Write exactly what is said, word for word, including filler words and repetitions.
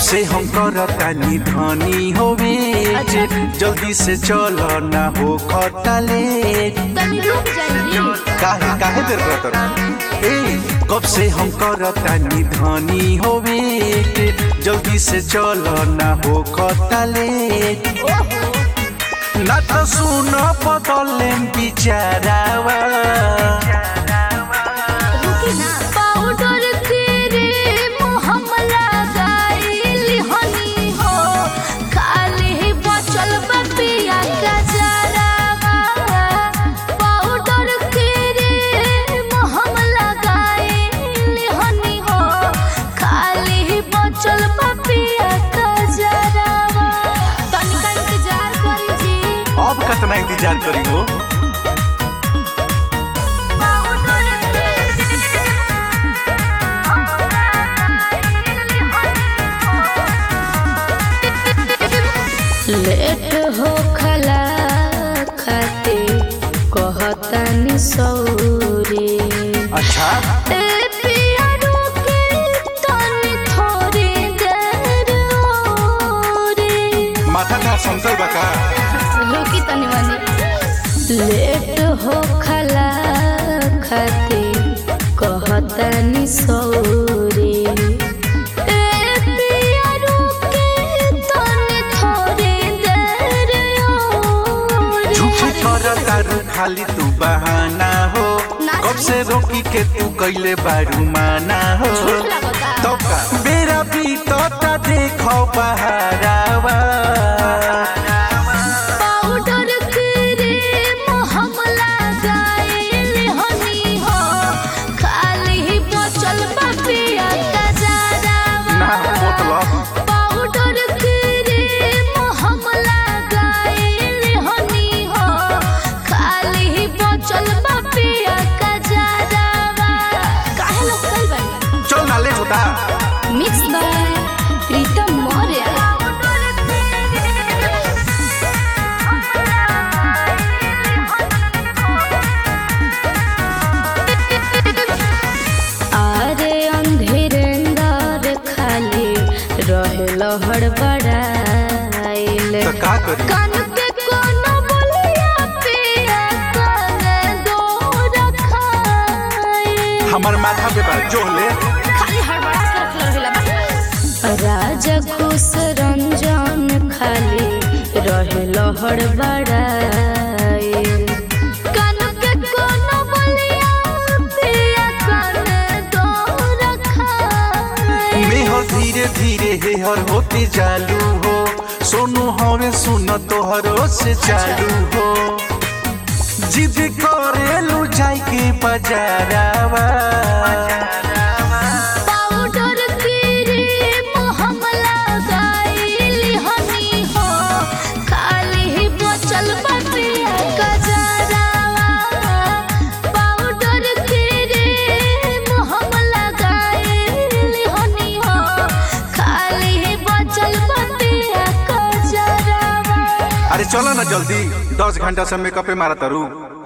से हम करतानी धनी होवे जल्दी से चलो ना हो खटले काहे काहे देर करत ए कब से हम करतानी धनी होवे जल्दी से चलो ना हो खटले ना तो सुन बदले बिचारावा अब कितना इंतजार करी हो लेट हो खला खाते कहतनी सौरे अच्छा ए पियारू के तनी थोड़ी देर ओरे माथा था समझल बका रुकी तनी मनी लेट हो खला खाते कहतनी सौरे खाली तू बहाना हो कब से रोकी के तू कैले बारू माना हो तो का बेरा भी तो देखो बहारावा पाउडर क्रीम हम लगाइल हनी हो खाली बचल बपिया का जारावा ना मतलब पाउडर क्रीम हम लगाइल हनी हो खाली बचल बपिया का जारावा काहे लोग कल बन चल ना ले होता मिक्स बाय प्रीतम मौर्य आरे अंधेरेंदार खाली रहे लहड़ बड़ाइल तो का करी कान के कोनो बोलिया पिया कान दो रखाए हमार माथा पे बाल जो ले खाली हड़बड़ा के रखल रहेला बस राजा खुश रंजन खाली रहे लहड़ बड़ाइल कान के कोनो बोलिया पिया कान दो रखाए मेहर धीरे धीरे हेहर होते चालू हो सोनू हमें सुन तोहरो से चालू हो जिद करेलू जाई के बजारावा पाउडर क्रीम हम लगाइल हनी हो खाली बचल बपिया का जारावा पाउडर क्रीम हम लगाइल हनी हो खाली बचल बपिया का जारावा अरे चलो ना जल्दी दस घंटा से मेकअप पे मारा तारू।